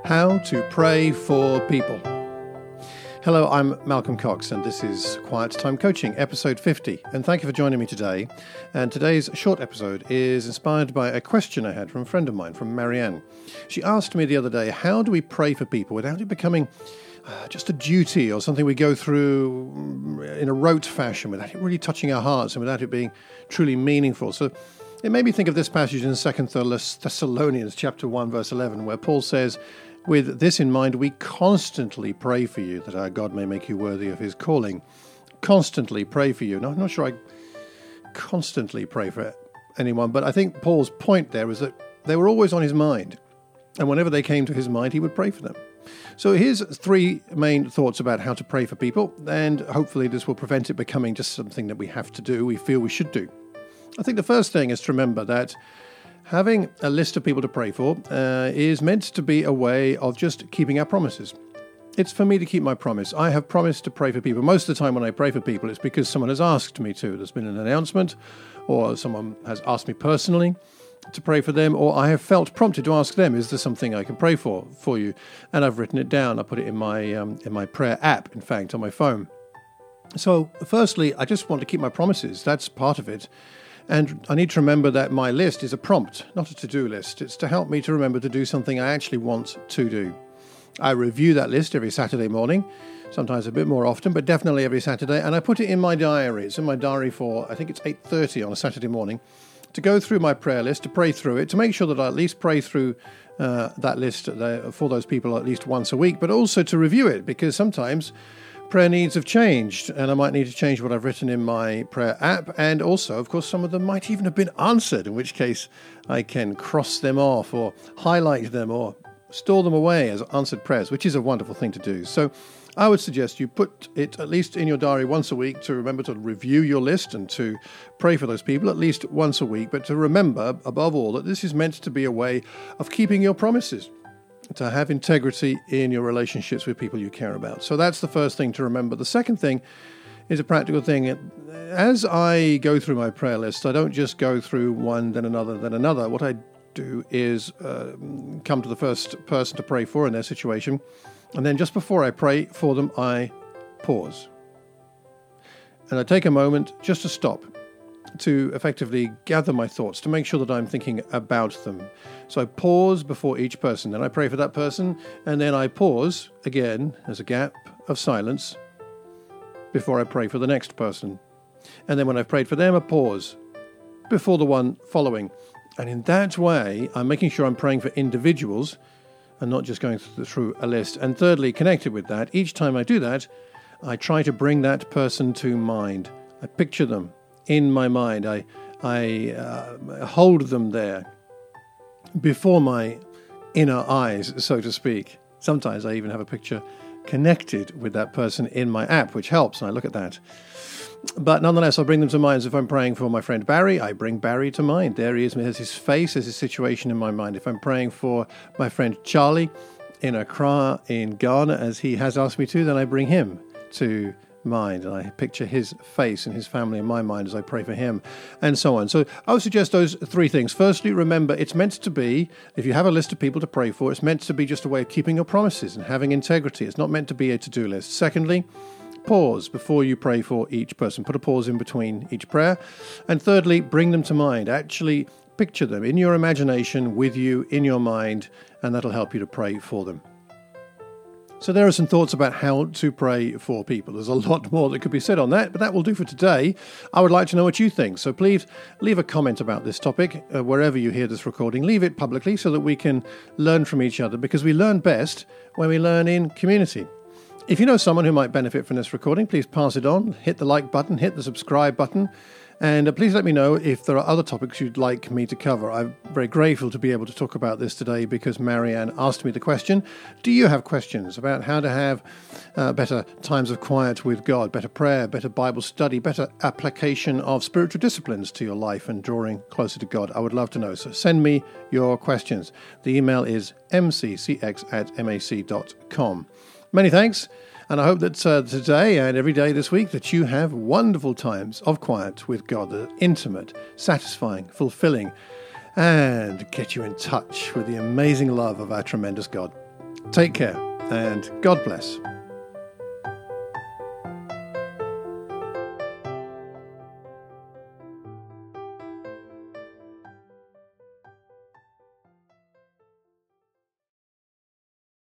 How to Pray for People. Hello, I'm Malcolm Cox, and this is Quiet Time Coaching, episode 50. And thank you for joining me today. And today's short episode is inspired by a question I had from a friend of mine, from Marianne. She asked me the other day, how do we pray for people without it becoming just a duty or something we go through in a rote fashion, without it really touching our hearts and without it being truly meaningful? So it made me think of this passage in 2 Thessalonians chapter 1, verse 11, where Paul says, "With this in mind, we constantly pray for you, that our God may make you worthy of his calling." Constantly pray for you. Now, I'm not sure I constantly pray for anyone, but I think Paul's point there is that they were always on his mind. And whenever they came to his mind, he would pray for them. So here's three main thoughts about how to pray for people, and hopefully this will prevent it becoming just something that we have to do, we feel we should do. I think the first thing is to remember that having a list of people to pray for is meant to be a way of just keeping our promises. It's for me to keep my promise. I have promised to pray for people. Most of the time when I pray for people, it's because someone has asked me to. There's been an announcement, or someone has asked me personally to pray for them, or I have felt prompted to ask them, is there something I can pray for you? And I've written it down. I put it in my prayer app, in fact, on my phone. So firstly, I just want to keep my promises. That's part of it. And I need to remember that my list is a prompt, not a to-do list. It's to help me to remember to do something I actually want to do. I review that list every Saturday morning, sometimes a bit more often, but definitely every Saturday. And I put it in my diary. It's in my diary for, I think it's 8:30 on a Saturday morning, to go through my prayer list, to pray through it, to make sure that I at least pray through that list for those people at least once a week, but also to review it, because sometimes prayer needs have changed, and I might need to change what I've written in my prayer app, and also, of course, some of them might even have been answered, in which case I can cross them off or highlight them or store them away as answered prayers, which is a wonderful thing to do. So I would suggest you put it at least in your diary once a week to remember to review your list and to pray for those people at least once a week, but to remember, above all, that this is meant to be a way of keeping your promises, to have integrity in your relationships with people you care about. So that's the first thing to remember. The second thing is a practical thing. As I go through my prayer list, I don't just go through one, then another, then another. What I do is come to the first person to pray for in their situation, and then just before I pray for them, I pause. And I take a moment just to stop, to effectively gather my thoughts, to make sure that I'm thinking about them. So I pause before each person, then I pray for that person, and then I pause again as a gap of silence before I pray for the next person. And then when I've prayed for them, I pause before the one following. And in that way, I'm making sure I'm praying for individuals and not just going through a list. And thirdly, connected with that, each time I do that, I try to bring that person to mind. I picture them in my mind. I hold them there before my inner eyes, so to speak. Sometimes I even have a picture connected with that person in my app, which helps, and I look at that. But nonetheless, I bring them to mind. So if I'm praying for my friend Barry, I bring Barry to mind. There he is, there's his face, there's his situation in my mind. If I'm praying for my friend Charlie in Accra in Ghana, as he has asked me to, then I bring him to mind, and I picture his face and his family in my mind as I pray for him, and so on. So I would suggest those three things. Firstly, remember, it's meant to be, if you have a list of people to pray for, it's meant to be just a way of keeping your promises and having integrity. It's not meant to be a to-do list. Secondly, pause before you pray for each person. Put a pause in between each prayer. And thirdly, bring them to mind. Actually picture them in your imagination, with you, in your mind, and that'll help you to pray for them. So there are some thoughts about how to pray for people. There's a lot more that could be said on that, but that will do for today. I would like to know what you think. So please leave a comment about this topic wherever you hear this recording. Leave it publicly so that we can learn from each other, because we learn best when we learn in community. If you know someone who might benefit from this recording, please pass it on. Hit the like button, hit the subscribe button. And please let me know if there are other topics you'd like me to cover. I'm very grateful to be able to talk about this today because Marianne asked me the question. Do you have questions about how to have better times of quiet with God, better prayer, better Bible study, better application of spiritual disciplines to your life and drawing closer to God? I would love to know. So send me your questions. The email is mccx@mac.com. Many thanks. And I hope that today and every day this week that you have wonderful times of quiet with God that are intimate, satisfying, fulfilling, and get you in touch with the amazing love of our tremendous God. Take care and God bless.